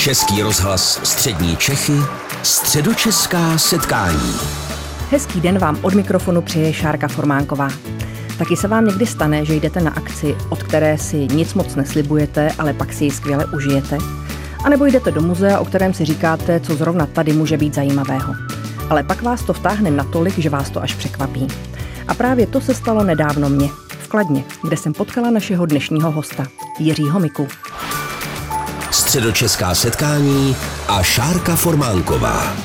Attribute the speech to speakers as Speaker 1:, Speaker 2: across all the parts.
Speaker 1: Český rozhlas Střední Čechy, středočeská setkání.
Speaker 2: Hezký den vám od mikrofonu přeje Šárka Formánková. Taky se vám někdy stane, že jdete na akci, od které si nic moc neslibujete, ale pak si ji skvěle užijete? A nebo jdete do muzea, o kterém si říkáte, co zrovna tady může být zajímavého. Ale pak vás to vtáhne natolik, že vás to až překvapí. A právě to se stalo nedávno mně, v Kladně, kde jsem potkala našeho dnešního hosta, Jiřího Miku.
Speaker 1: Středočeská setkání a Šárka Formánková.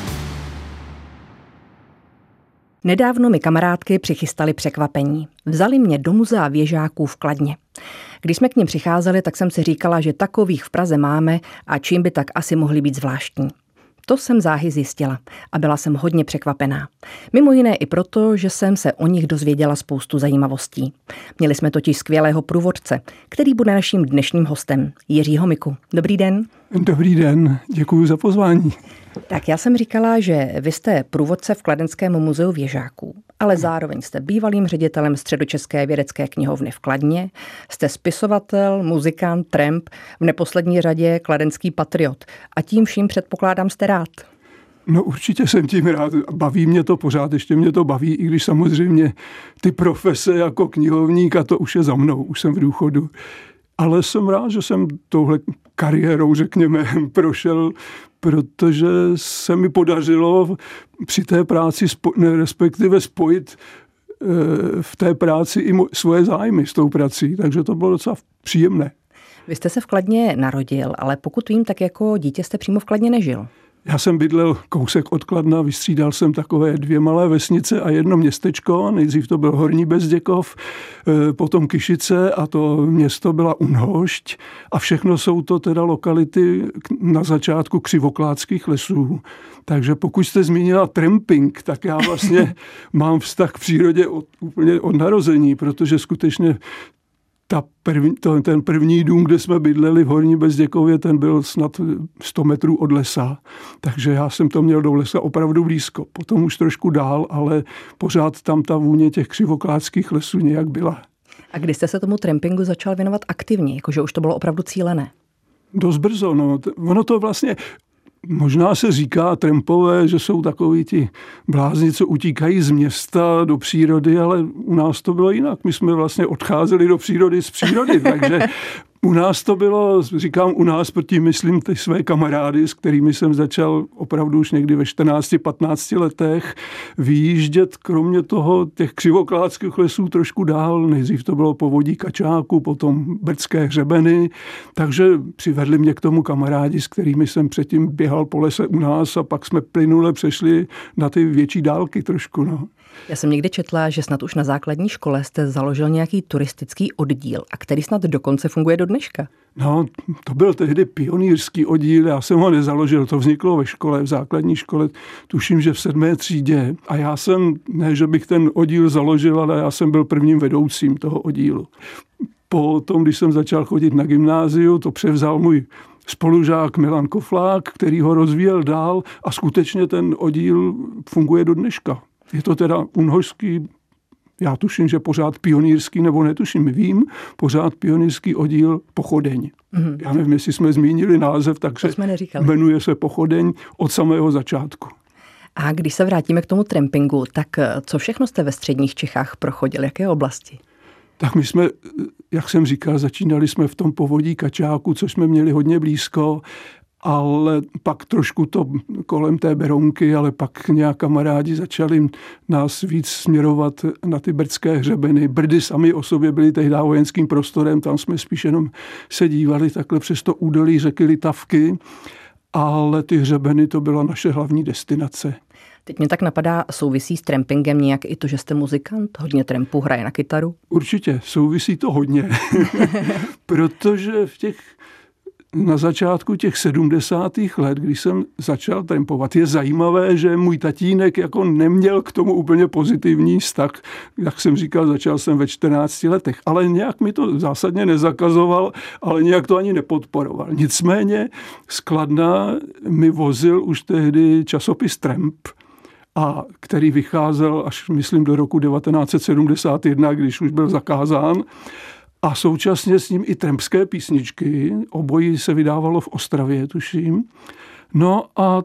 Speaker 2: Nedávno mi kamarádky přichystali překvapení. Vzali mě do muzea věžáků v Kladně. Když jsme k nim přicházeli, tak jsem si říkala, že takových v Praze máme a čím by tak asi mohli být zvláštní. To jsem záhy zjistila a byla jsem hodně překvapená. Mimo jiné i proto, že jsem se o nich dozvěděla spoustu zajímavostí. Měli jsme totiž skvělého průvodce, který bude naším dnešním hostem, Jiřího Miku. Dobrý den.
Speaker 3: Dobrý den, děkuji za pozvání.
Speaker 2: Tak já jsem říkala, že vy jste průvodce v Kladenském muzeu věžáků, ale zároveň jste bývalým ředitelem Středočeské vědecké knihovny v Kladně, jste spisovatel, muzikant, tramp, v neposlední řadě kladenský patriot. A tím vším předpokládám jste rád.
Speaker 3: No určitě jsem tím rád. Baví mě to pořád, ještě mě to baví, i když samozřejmě ty profese jako knihovník, a to už je za mnou, už jsem v důchodu. Ale jsem rád, že jsem touhle kariérou, řekněme, prošel, protože se mi podařilo při té práci respektive spojit v té práci i svoje zájmy s tou prací, takže to bylo docela příjemné.
Speaker 2: Vy jste se v Kladně narodil, ale pokud vím, tak jako dítě jste přímo v Kladně nežil.
Speaker 3: Já jsem bydlel kousek od Kladna, vystřídal jsem takové 2 malé vesnice a jedno městečko. Nejdřív to byl Horní Bezděkov, potom Kyšice a to město byla Unhošť. A všechno jsou to teda lokality na začátku křivoklátských lesů. Takže pokud jste zmínila tramping, tak já vlastně mám vztah k přírodě úplně od narození, protože skutečně ten první dům, kde jsme bydleli v Horní Bezděkově, ten byl snad 100 metrů od lesa. Takže já jsem to měl do lesa opravdu blízko. Potom už trošku dál, ale pořád tam ta vůně těch křivoklátských lesů nějak byla.
Speaker 2: A kdy jste se tomu trampingu začal věnovat aktivně? Jakože už to bylo opravdu cílené?
Speaker 3: Dost brzo, no. Ono to vlastně... Možná se říká trampové, že jsou takoví ti blázni, co utíkají z města do přírody, ale u nás to bylo jinak. My jsme vlastně odcházeli do přírody z přírody, takže u nás to bylo, říkám u nás, protože myslím ty své kamarády, s kterými jsem začal opravdu už někdy ve 14-15 letech vyjíždět, kromě toho těch křivoklátských lesů trošku dál. Nejdřív to bylo povodí Kačáku, potom Brdské hřebeny, takže přivedli mě k tomu kamarádi, s kterými jsem předtím běhal po lese u nás a pak jsme plynule přešli na ty větší dálky trošku, no.
Speaker 2: Já jsem někde četla, že snad už na základní škole jste založil nějaký turistický oddíl, a který snad dokonce funguje do dneška.
Speaker 3: No, to byl tehdy pionýrský oddíl, já jsem ho nezaložil, to vzniklo ve škole, v základní škole, tuším, že v 7. třídě. A já jsem, ne, že bych ten oddíl založil, ale já jsem byl prvním vedoucím toho oddílu. Potom, když jsem začal chodit na gymnáziu, to převzal můj spolužák Milan Koflák, který ho rozvíjel dál a skutečně ten oddíl funguje do dneška. Je to teda unhořský, já tuším, že pořád pionýrský, nebo netuším, vím, pořád pionýrský oddíl Pochodeň. Mm-hmm. Já nevím, jestli jsme zmínili název, takže jmenuje se Pochodeň od samého začátku.
Speaker 2: A když se vrátíme k tomu trampingu, tak co všechno jste ve středních Čechách prochodil? Jaké oblasti?
Speaker 3: Tak my jsme, jak jsem říkal, začínali jsme v tom povodí Kačáku, což jsme měli hodně blízko, ale pak trošku to kolem té Berounky, ale pak nějak kamarádi začali nás víc směrovat na ty brdské hřebeny. Brdy sami o sobě byly tehdy vojenským prostorem, tam jsme spíš jenom se dívali takhle přes to údolí řeky Litavky, ale ty hřebeny to byla naše hlavní destinace.
Speaker 2: Teď mě tak napadá, souvisí s trampingem nějak i to, že jste muzikant? Hodně trampů hraje na kytaru?
Speaker 3: Určitě, souvisí to hodně, protože na začátku těch 70. let, když jsem začal trampovat, je zajímavé, že můj tatínek jako neměl k tomu úplně pozitivní vztah. Jak jsem říkal, začal jsem ve 14 letech, ale nějak mi to zásadně nezakazoval, ale nějak to ani nepodporoval. Nicméně z Kladna mi vozil už tehdy časopis Tramp, a který vycházel až, myslím, do roku 1971, když už byl zakázán. a současně s ním i trampské písničky. Obojí se vydávalo v Ostravě, tuším. No a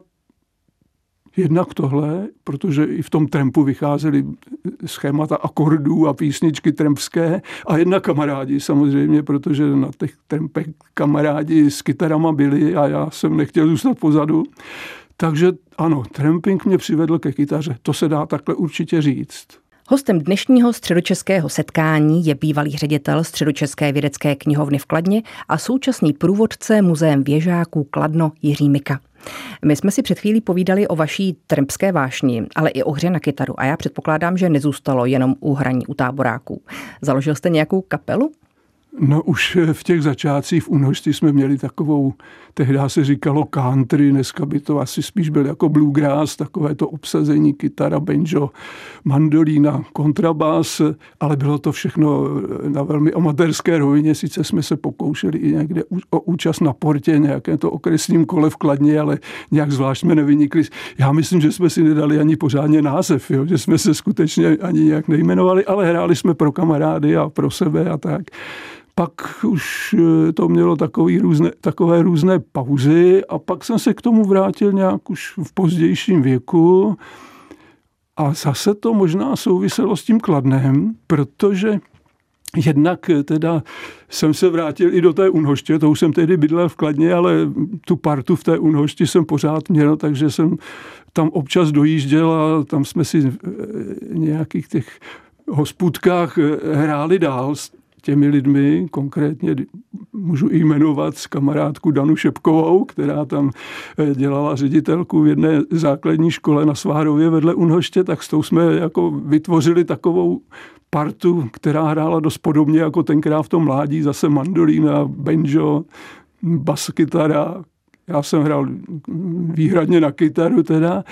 Speaker 3: jednak tohle, protože i v tom trampu vycházely schémata akordů a písničky trampské a jednak kamarádi samozřejmě, protože na těch trampech kamarádi s kytarama byli a já jsem nechtěl zůstat pozadu. Takže ano, tramping mě přivedl ke kytaře, to se dá takhle určitě říct.
Speaker 2: Hostem dnešního středočeského setkání je bývalý ředitel Středočeské vědecké knihovny v Kladně a současný průvodce Muzeem věžáků Kladno Jiří Mika. My jsme si před chvílí povídali o vaší trampské vášni, ale i o hře na kytaru a já předpokládám, že nezůstalo jenom u hraní u táboráků. Založil jste nějakou kapelu?
Speaker 3: No už v těch začátcích v Únožti jsme měli takovou, tehdy se říkalo country, dneska by to asi spíš byl jako bluegrass, takové to obsazení, kytara, banjo, mandolína, kontrabás, ale bylo to všechno na velmi amatérské rovině, sice jsme se pokoušeli i někde o účast na portě, nějaké to okresním kole v Kladně, ale nějak zvlášť jsme nevynikli. Já myslím, že jsme si nedali ani pořádně název, jo? Že jsme se skutečně ani nějak nejmenovali, ale hráli jsme pro kamarády a pro sebe a tak. Pak už to mělo takové různé pauzy a pak jsem se k tomu vrátil nějak už v pozdějším věku a zase to možná souviselo s tím Kladnem, protože jednak teda jsem se vrátil i do té Únhoště, to už jsem tehdy bydlel v Kladně, ale tu partu v té Únhošti jsem pořád měl, takže jsem tam občas dojížděl a tam jsme si nějakých těch hospůdkách hráli dál těmi lidmi, konkrétně můžu i jmenovat kamarádku Danu Šepkovou, která tam dělala ředitelku v jedné základní škole na Svárově vedle Únhoště, tak s tou jsme jako vytvořili takovou partu, která hrála dost podobně jako tenkrát v tom mládí, zase mandolína, banjo, baskytara, já jsem hrál výhradně na kytaru teda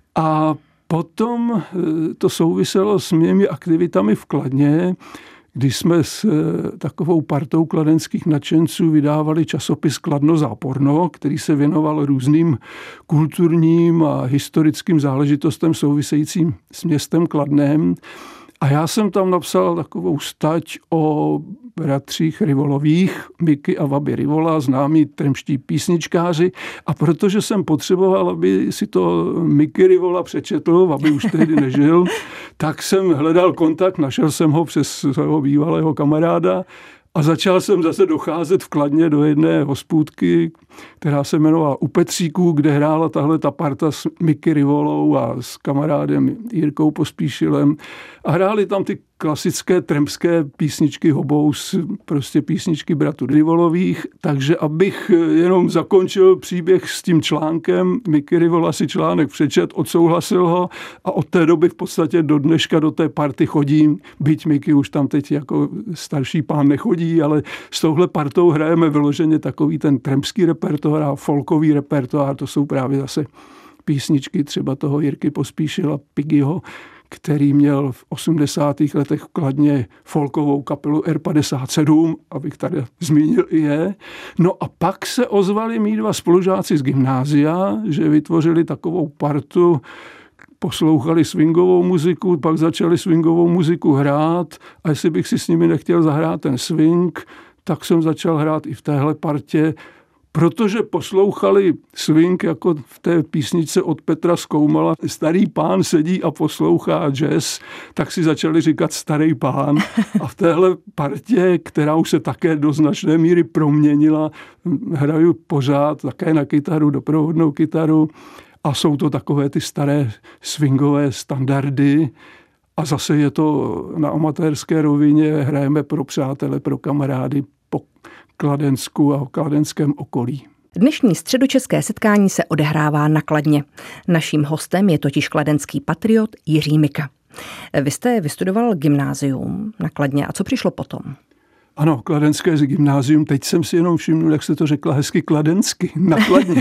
Speaker 3: a potom to souviselo s mými aktivitami v Kladně, když jsme s takovou partou kladenských nadšenců vydávali časopis Kladno záporno, který se věnoval různým kulturním a historickým záležitostem souvisejícím s městem Kladnem. A já jsem tam napsal takovou stať o bratřích Rivolových, Miky a Vaby Rivola, známí trampští písničkáři. A protože jsem potřeboval, aby si to Miky Rivola přečetl, Vaby už tehdy nežil, tak jsem hledal kontakt, našel jsem ho přes svého bývalého kamaráda a začal jsem zase docházet v Kladně do jedné hospůdky, která se jmenovala U Petříků, kde hrála tahle ta parta s Miky Rivolou a s kamarádem Jirkou Pospíšilem. A hráli tam ty klasické trampské písničky Hobous, prostě písničky bratů Rivolových. Takže abych jenom zakončil příběh s tím článkem, Miky Rivola si článek přečet, odsouhlasil ho a od té doby v podstatě do dneška do té party chodím. Byť Miky už tam teď jako starší pán nechodí, ale s touhle partou hrajeme vyloženě takový ten trampský repertoár a folkový repertoár. To jsou právě zase písničky třeba toho Jirky Pospíšila, Piggyho, který měl v 80. letech v Kladně folkovou kapelu R57, abych tady zmínil i je. No a pak se ozvali mý dva spolužáci z gymnázia, že vytvořili takovou partu, poslouchali swingovou muziku, pak začali swingovou muziku hrát a jestli bych si s nimi nechtěl zahrát ten swing, tak jsem začal hrát i v téhle partě, protože poslouchali swing jako v té písničce od Petra Skoumala. Starý pán sedí a poslouchá jazz, tak si začali říkat starý pán. A v téhle partě, která už se také do značné míry proměnila, hraju pořád také na kytaru, doprovodnou kytaru a jsou to takové ty staré swingové standardy. A zase je to na amatérské rovině, hrajeme pro přátele, pro kamarády, po Kladensku a kladenském okolí.
Speaker 2: Dnešní středočeské setkání se odehrává na Kladně. Naším hostem je totiž kladenský patriot Jiří Mika. Vy jste vystudoval gymnázium na Kladně a co přišlo potom?
Speaker 3: Ano, kladenské gymnázium, teď jsem si jenom všimnul, jak se to řekla hezky kladensky, na Kladně.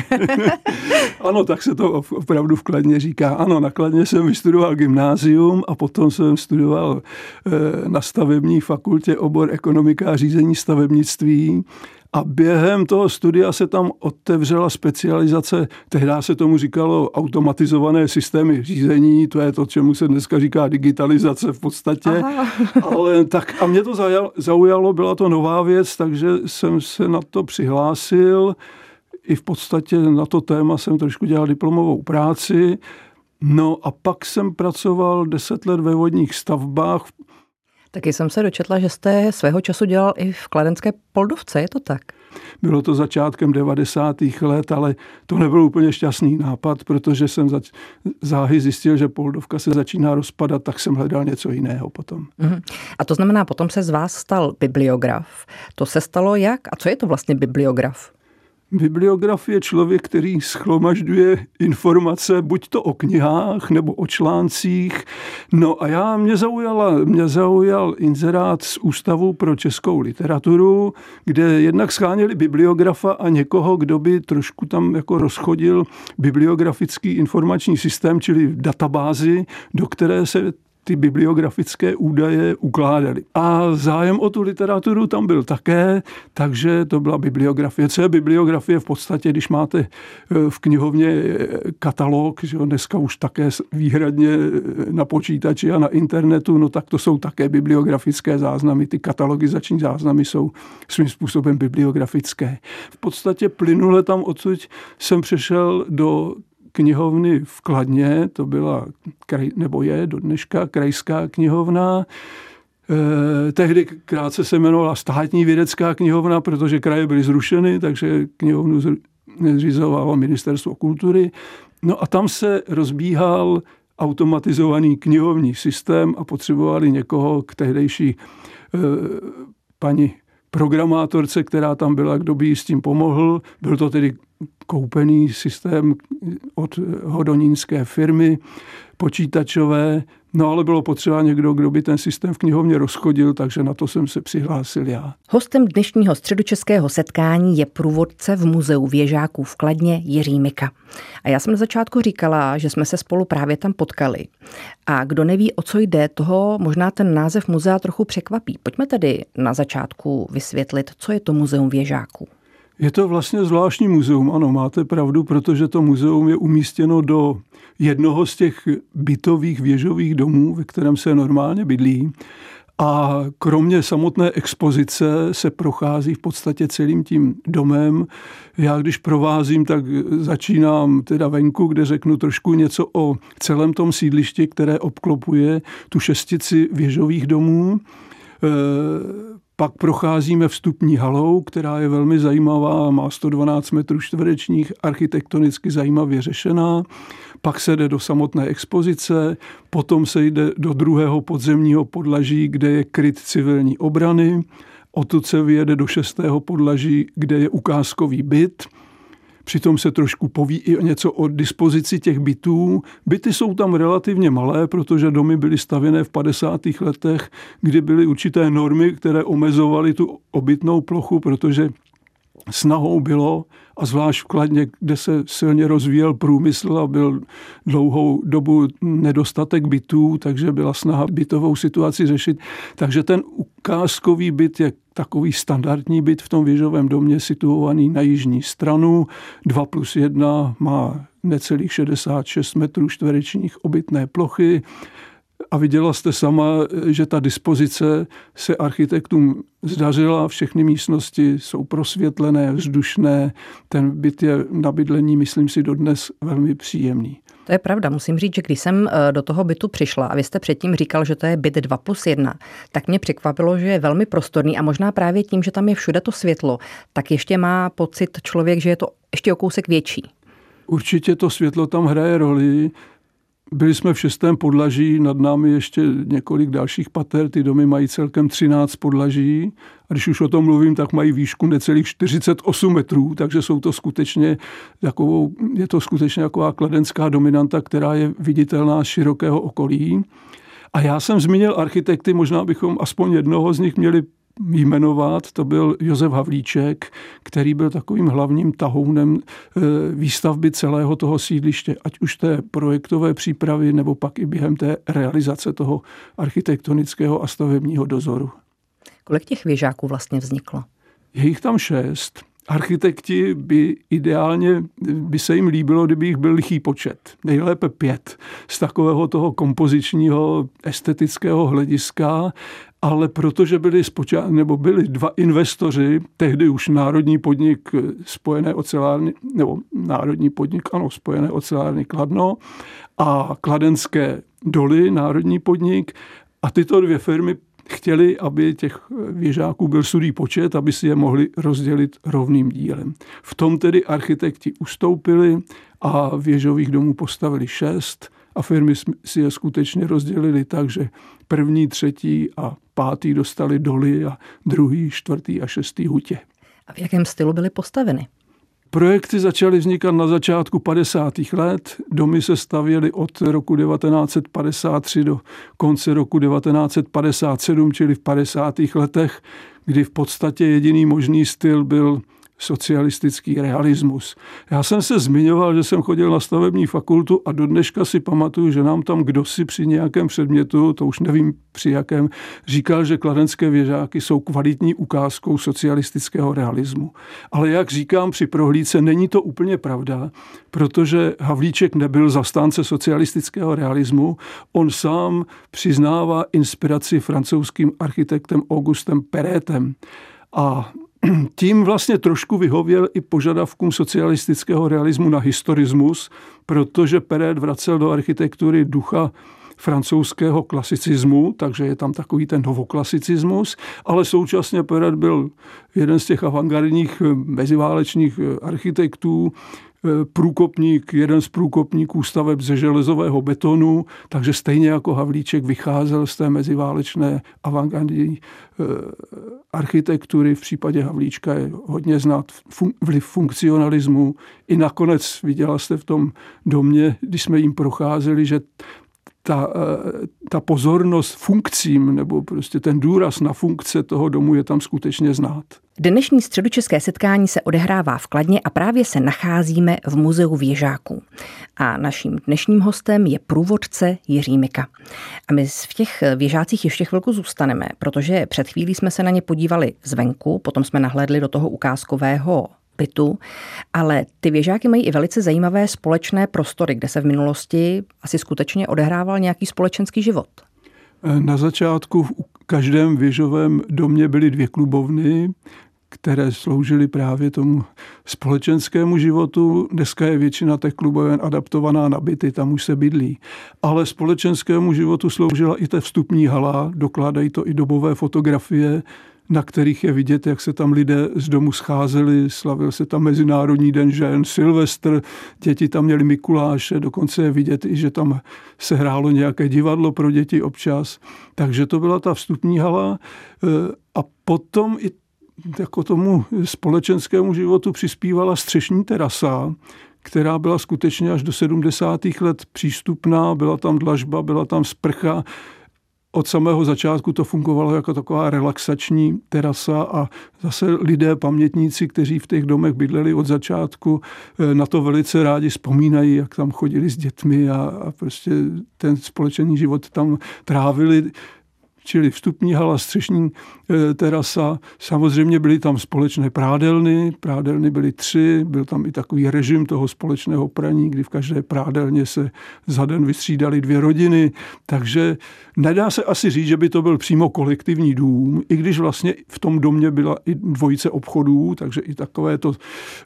Speaker 3: Ano, tak se to opravdu v Kladně říká. Ano, na Kladně jsem vystudoval gymnázium a potom jsem studoval na stavební fakultě obor ekonomika a řízení stavebnictví A během toho studia se tam otevřela specializace, tehdy se tomu říkalo automatizované systémy řízení, to je to, čemu se dneska říká digitalizace v podstatě. Ale tak a mě to zaujalo, byla to nová věc, takže jsem se na to přihlásil. I v podstatě na to téma jsem trošku dělal diplomovou práci. No a pak jsem pracoval 10 let ve vodních stavbách.
Speaker 2: Taky jsem se dočetla, že jste svého času dělal i v kladenské Poldovce, je to tak?
Speaker 3: Bylo to začátkem 90. let, ale to nebyl úplně šťastný nápad, protože jsem záhy zjistil, že Poldovka se začíná rozpadat, tak jsem hledal něco jiného potom.
Speaker 2: A to znamená, potom se z vás stal bibliograf. To se stalo jak? A co je to vlastně bibliograf?
Speaker 3: Bibliograf je člověk, který shromažďuje informace buď to o knihách nebo o článcích. No a mě zaujal inzerát z Ústavu pro českou literaturu, kde jednak sháněli bibliografa a někoho, kdo by trošku tam jako rozchodil bibliografický informační systém, čili databázi, do které se ty bibliografické údaje ukládaly. A zájem o tu literaturu tam byl také, takže to byla bibliografie. Co je bibliografie? V podstatě, když máte v knihovně katalog, že dneska už také výhradně na počítači a na internetu, no tak to jsou také bibliografické záznamy. Ty katalogizační záznamy jsou svým způsobem bibliografické. V podstatě plynule tam odsud jsem přešel do knihovny v Kladně, to byla, nebo je do dneška krajská knihovna. Tehdy krátce se jmenovala Státní vědecká knihovna, protože kraje byly zrušeny, takže knihovnu zřizovalo Ministerstvo kultury. No a tam se rozbíhal automatizovaný knihovní systém a potřebovali někoho k tehdejší paní programátorce, která tam byla, kdo by jí s tím pomohl. Byl to tedy koupený systém od hodonínské firmy počítačové, no ale bylo potřeba někdo, kdo by ten systém v knihovně rozchodil, takže na to jsem se přihlásil já.
Speaker 2: Hostem dnešního středočeského setkání je průvodce v Muzeu věžáků v Kladně Jiří Mika. A já jsem na začátku říkala, že jsme se spolu právě tam potkali. A kdo neví, o co jde, toho možná ten název muzea trochu překvapí. Pojďme tedy na začátku vysvětlit, co je to Muzeum věžáků.
Speaker 3: Je to vlastně zvláštní muzeum, ano, máte pravdu, protože to muzeum je umístěno do jednoho z těch bytových věžových domů, ve kterém se normálně bydlí. A kromě samotné expozice se prochází v podstatě celým tím domem. Já když provázím, tak začínám teda venku, kde řeknu trošku něco o celém tom sídlišti, které obklopuje tu šestici věžových domů. Pak procházíme vstupní halou, která je velmi zajímavá, má 112 metrů čtverečních, architektonicky zajímavě řešená. Pak se jde do samotné expozice, potom se jde do druhého podzemního podlaží, kde je kryt civilní obrany. Odtud se vyjede do 6. podlaží, kde je ukázkový byt. Přitom se trošku poví i něco o dispozici těch bytů. Byty jsou tam relativně malé, protože domy byly stavěné v 50. letech, kdy byly určité normy, které omezovaly tu obytnou plochu, protože snahou bylo, a zvlášť v Kladně, kde se silně rozvíjel průmysl a byl dlouhou dobu nedostatek bytů, takže byla snaha bytovou situaci řešit. Takže ten ukázkový byt je takový standardní byt v tom věžovém domě situovaný na jižní stranu. 2+1 má necelých 66 metrů čtverečních obytné plochy. A viděla jste sama, že ta dispozice se architektům zdařila, všechny místnosti jsou prosvětlené, vzdušné, ten byt je na bydlení, myslím si, dodnes velmi příjemný.
Speaker 2: To je pravda, musím říct, že když jsem do toho bytu přišla a vy jste předtím říkal, že to je byt 2+1, tak mě překvapilo, že je velmi prostorný a možná právě tím, že tam je všude to světlo, tak ještě má pocit člověk, že je to ještě o kousek větší.
Speaker 3: Určitě to světlo tam hraje roli. Byli jsme v 6. podlaží, nad námi ještě několik dalších pater, ty domy mají celkem 13 podlaží a když už o tom mluvím, tak mají výšku necelých 48 metrů, takže je to skutečně taková kladenská dominanta, která je viditelná z širokého okolí. A já jsem zmínil architekty, možná bychom aspoň jednoho z nich měli jmenovat, to byl Josef Havlíček, který byl takovým hlavním tahounem výstavby celého toho sídliště, ať už té projektové přípravy, nebo pak i během té realizace toho architektonického a stavebního dozoru.
Speaker 2: Kolik těch věžáků vlastně vzniklo?
Speaker 3: Je jich tam 6. Architekti by se jim líbilo, kdyby jich byl lichý počet. Nejlépe 5 z takového toho kompozičního estetického hlediska, ale protože byli 2 investoři, tehdy už národní podnik Spojené ocelárny Kladno a Kladenské doly, národní podnik, a tyto 2 firmy chtěli, aby těch věžáků byl sudý počet, aby si je mohli rozdělit rovným dílem. V tom tedy architekti ustoupili a věžových domů postavili 6 a firmy si je skutečně rozdělili tak, že 1., 3. a 5. dostali doly a 2., 4. a 6. hutě.
Speaker 2: A v jakém stylu byly postaveny?
Speaker 3: Projekty začaly vznikat na začátku 50. let. Domy se stavěly od roku 1953 do konce roku 1957, čili v 50. letech, kdy v podstatě jediný možný styl byl socialistický realismus. Já jsem se zmiňoval, že jsem chodil na stavební fakultu a do dneška si pamatuju, že nám tam kdosi při nějakém předmětu, to už nevím při jakém, říkal, že kladenské věžáky jsou kvalitní ukázkou socialistického realismu. Ale jak říkám při prohlídce, není to úplně pravda, protože Havlíček nebyl zastánce socialistického realismu. On sám přiznává inspiraci francouzským architektem Augustem Perretem. A tím vlastně trošku vyhověl i požadavkům socialistického realismu na historismus, protože Perret vracel do architektury ducha francouzského klasicismu, takže je tam takový ten novoklasicicismus, ale současně Perret byl jeden z těch avantgardních meziválečných architektů, jeden z průkopníků staveb ze železového betonu, takže stejně jako Havlíček vycházel z té meziválečné avantgardní architektury. V případě Havlíčka je hodně znát vliv funkcionalismu. I nakonec viděla jste v tom domě, když jsme jim procházeli, že ta pozornost funkcím nebo prostě ten důraz na funkce toho domu je tam skutečně znát.
Speaker 2: Dnešní středočeské setkání se odehrává v Kladně a právě se nacházíme v Muzeu věžáků. A naším dnešním hostem je průvodce Jiří Mika. A my v těch věžácích ještě chvilku zůstaneme, protože před chvílí jsme se na ně podívali zvenku, potom jsme nahlédli do toho ukázkového bytu, ale ty věžáky mají i velice zajímavé společné prostory, kde se v minulosti asi skutečně odehrával nějaký společenský život.
Speaker 3: Na začátku v každém věžovém domě byly 2 klubovny, které sloužily právě tomu společenskému životu. Dneska je většina těch kluboven adaptovaná na byty, tam už se bydlí. Ale společenskému životu sloužila i ta vstupní hala, dokládají to i dobové fotografie, na kterých je vidět, jak se tam lidé z domu scházeli, slavil se tam Mezinárodní den žen, Silvestr, děti tam měly Mikuláše, dokonce je vidět i, že tam se hrálo nějaké divadlo pro děti občas. Takže to byla ta vstupní hala a potom i jako tomu společenskému životu přispívala střešní terasa, která byla skutečně až do 70. let přístupná, byla tam dlažba, byla tam sprcha. Od samého začátku to fungovalo jako taková relaxační terasa a zase lidé, pamětníci, kteří v těch domech bydleli od začátku, na to velice rádi vzpomínají, jak tam chodili s dětmi a prostě ten společný život tam trávili. Čili vstupní hala, střešní terasa. Samozřejmě byly tam společné prádelny byly 3, byl tam i takový režim toho společného praní, kdy v každé prádelně se za den vystřídaly 2 rodiny, takže nedá se asi říct, že by to byl přímo kolektivní dům, i když vlastně v tom domě byla i 2 obchodů, takže i takové to,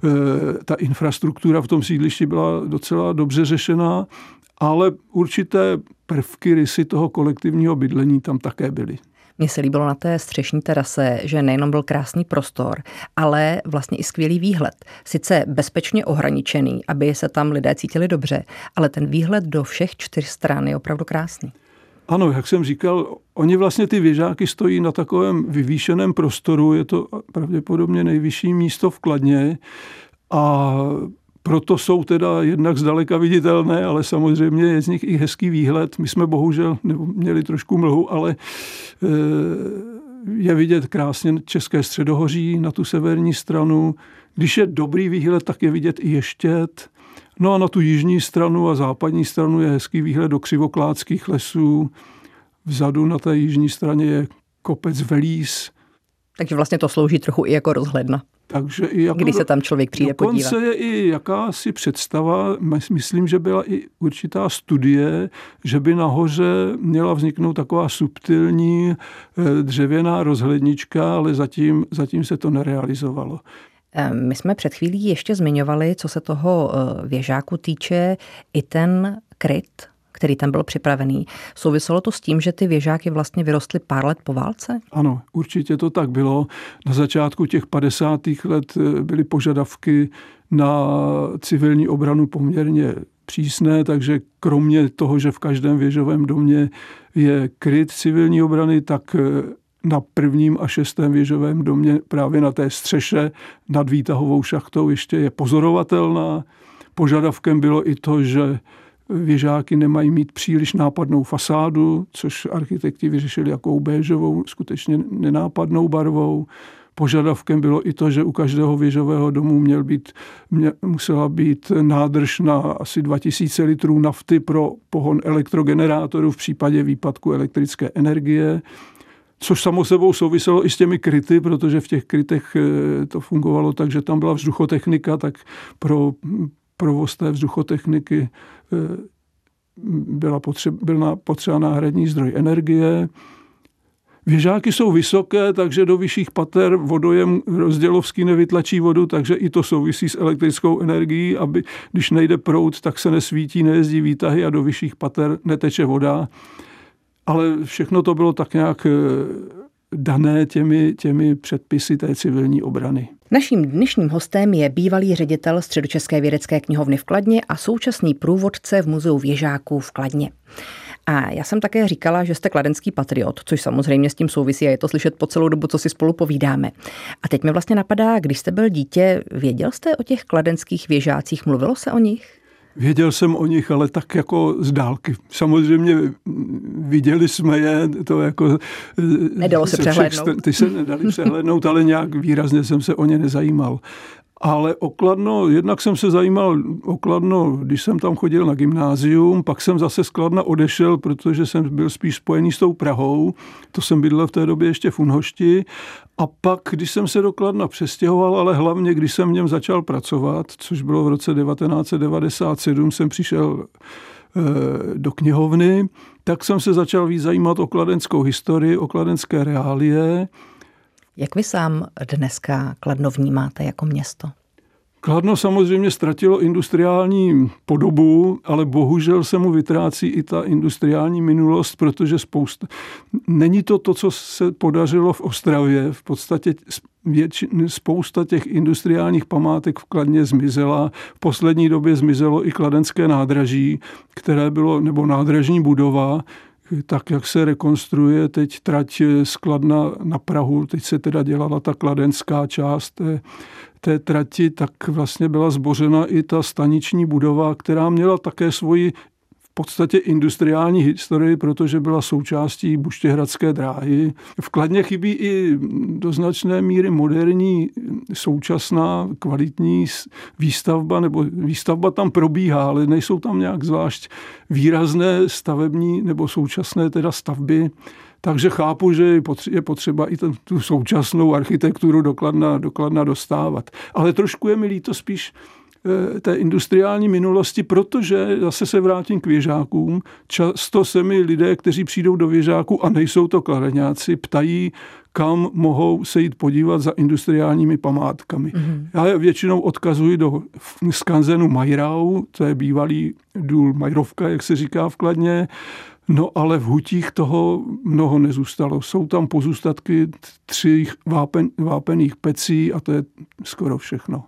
Speaker 3: ta infrastruktura v tom sídlišti byla docela dobře řešená, ale určité prvky, rysy toho kolektivního bydlení tam také byly.
Speaker 2: Mně se líbilo na té střešní terase, že nejenom byl krásný prostor, ale vlastně i skvělý výhled. Sice bezpečně ohraničený, aby se tam lidé cítili dobře, ale ten výhled do všech 4 stran je opravdu krásný.
Speaker 3: Ano, jak jsem říkal, oni vlastně ty věžáky stojí na takovém vyvýšeném prostoru, je to pravděpodobně nejvyšší místo v Kladně a proto jsou teda jednak zdaleka viditelné, ale samozřejmě je z nich i hezký výhled. My jsme bohužel měli trošku mlhu, ale je vidět krásně České středohoří na tu severní stranu. Když je dobrý výhled, tak je vidět i Ještěd. No a na tu jižní stranu a západní stranu je hezký výhled do Křivoklátských lesů. Vzadu na té jižní straně je kopec Velís.
Speaker 2: Takže vlastně to slouží trochu i jako rozhledna.
Speaker 3: Takže i jako
Speaker 2: když se tam člověk přijde podívat.
Speaker 3: Dokonce je i jakási představa, myslím, že byla i určitá studie, že by nahoře měla vzniknout taková subtilní dřevěná rozhlednička, ale zatím se to nerealizovalo.
Speaker 2: My jsme před chvílí ještě zmiňovali, co se toho věžáku týče, i ten kryt, který tam byl připravený. Souviselo to s tím, že ty věžáky vlastně vyrostly pár let po válce?
Speaker 3: Ano, určitě to tak bylo. Na začátku těch 50. let byly požadavky na civilní obranu poměrně přísné, takže kromě toho, že v každém věžovém domě je kryt civilní obrany, tak na 1. a 6. věžovém domě právě na té střeše nad výtahovou šachtou ještě je pozorovatelná. Požadavkem bylo i to, že věžáky nemají mít příliš nápadnou fasádu, což architekti vyřešili jakou béžovou, skutečně nenápadnou barvou. Požadavkem bylo i to, že u každého věžového domu musela být nádrž na asi 2000 litrů nafty pro pohon elektrogenerátoru v případě výpadku elektrické energie, což samo sebou souviselo i s těmi kryty, protože v těch krytech to fungovalo tak, že tam byla vzduchotechnika, tak pro provoz té vzduchotechniky byl potřeba náhradní zdroj energie. Věžáky jsou vysoké, takže do vyšších pater vodojem rozdělovský nevytlačí vodu, takže i to souvisí s elektrickou energií, aby když nejde proud, tak se nesvítí, nejezdí výtahy a do vyšších pater neteče voda. Ale všechno to bylo tak nějak dané těmi předpisy té civilní obrany.
Speaker 2: Naším dnešním hostem je bývalý ředitel Středočeské vědecké knihovny v Kladně a současný průvodce v Muzeu věžáků v Kladně. A já jsem také říkala, že jste kladenský patriot, což samozřejmě s tím souvisí a je to slyšet po celou dobu, co si spolu povídáme. A teď mi vlastně napadá, když jste byl dítě, věděl jste o těch kladenských věžácích, mluvilo se o nich?
Speaker 3: Věděl jsem o nich, ale tak jako z dálky. Samozřejmě viděli jsme je, to jako...
Speaker 2: Nedalo se přehlédnout.
Speaker 3: Ty se nedali přehlédnout, ale nějak výrazně jsem se o ně nezajímal. Ale o Kladno, jednak jsem se zajímal o Kladno, když jsem tam chodil na gymnázium, pak jsem zase z Kladna odešel, protože jsem byl spíš spojený s tou Prahou, to jsem bydlel v té době ještě v Unhošti, a pak, když jsem se do Kladna přestěhoval, ale hlavně, když jsem v něm začal pracovat, což bylo v roce 1997, jsem přišel do knihovny, tak jsem se začal víc zajímat o kladenskou historii, o kladenské reálie.
Speaker 2: Jak vy sám dneska Kladno vnímáte jako město?
Speaker 3: Kladno samozřejmě ztratilo industriální podobu, ale bohužel se mu vytrácí i ta industriální minulost, protože není to, co se podařilo v Ostravě. V podstatě spousta těch industriálních památek v Kladně zmizela. V poslední době zmizelo i kladenské nádraží, které bylo, nebo nádražní budova, tak jak se rekonstruuje teď trať z Kladna na Prahu, teď se teda dělala ta kladenská část té trati, tak vlastně byla zbořena i ta staniční budova, která měla také svoji v podstatě industriální historii, protože byla součástí Buštěhradské dráhy. V Kladně chybí i do značné míry moderní, současná, kvalitní výstavba, nebo výstavba tam probíhá, ale nejsou tam nějak zvlášť výrazné stavební nebo současné teda stavby. Takže chápu, že je potřeba i tu současnou architekturu do Kladna dostávat. Ale trošku je mi líto spíš té industriální minulosti, protože zase se vrátím k věžákům. Často se mi lidé, kteří přijdou do věžáků a nejsou to kladeňáci, ptají, kam mohou se jít podívat za industriálními památkami. Mm-hmm. Já je většinou odkazuji do skanzenu Majrau, to je bývalý důl Majrovka, jak se říká v Kladně. No ale v Hutích toho mnoho nezůstalo. Jsou tam pozůstatky 3 vápených pecí a to je skoro všechno.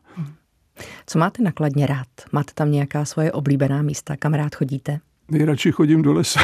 Speaker 2: Co máte na Kladně rád? Máte tam nějaká svoje oblíbená místa, kam rád chodíte?
Speaker 3: Nejradši chodím do lesa,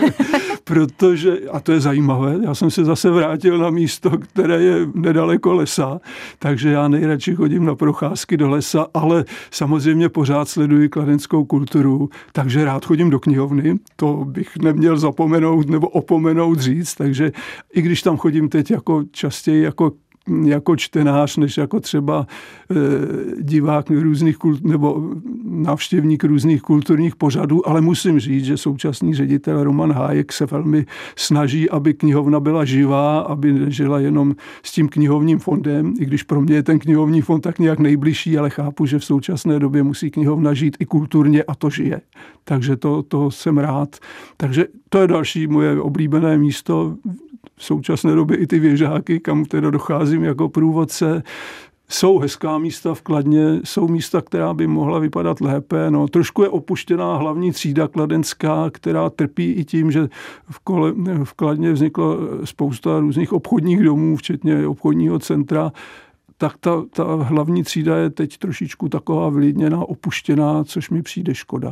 Speaker 3: protože, a to je zajímavé, já jsem se zase vrátil na místo, které je nedaleko lesa, takže já nejradši chodím na procházky do lesa, ale samozřejmě pořád sleduji kladenskou kulturu, takže rád chodím do knihovny, to bych neměl zapomenout nebo opomenout říct, takže i když tam chodím teď jako častěji jako jako čtenář, než jako třeba divák různých nebo návštěvník různých kulturních pořadů, ale musím říct, že současný ředitel Roman Hájek se velmi snaží, aby knihovna byla živá, aby nežila jenom s tím knihovním fondem, i když pro mě je ten knihovní fond tak nějak nejbližší, ale chápu, že v současné době musí knihovna žít i kulturně a to žije. Takže to jsem rád. Takže to je další moje oblíbené místo. V současné době i ty Věžáky, kam teda docházím jako průvodce. Jsou hezká místa v Kladně, jsou místa, která by mohla vypadat lépe. No, trošku je opuštěná hlavní třída kladenská, která trpí i tím, že v Kladně vzniklo spousta různých obchodních domů, včetně obchodního centra. Tak ta hlavní třída je teď trošičku taková vylidněná, opuštěná, což mi přijde škoda.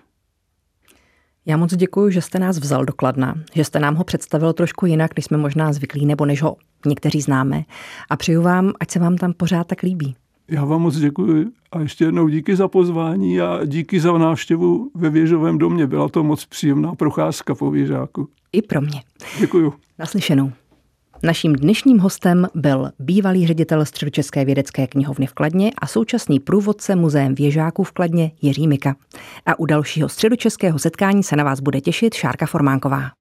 Speaker 2: Já moc děkuji, že jste nás vzal do Kladna, že jste nám ho představil trošku jinak, než jsme možná zvyklí, nebo než ho někteří známe. A přeju vám, ať se vám tam pořád tak líbí.
Speaker 3: Já vám moc děkuji a ještě jednou díky za pozvání a díky za návštěvu ve Věžovém domě. Byla to moc příjemná procházka po Věžáku.
Speaker 2: I pro mě.
Speaker 3: Děkuju.
Speaker 2: Naslyšenou. Naším dnešním hostem byl bývalý ředitel Středočeské vědecké knihovny v Kladně a současný průvodce Muzeem Věžáků v Kladně Jiří Mika. A u dalšího středočeského setkání se na vás bude těšit Šárka Formánková.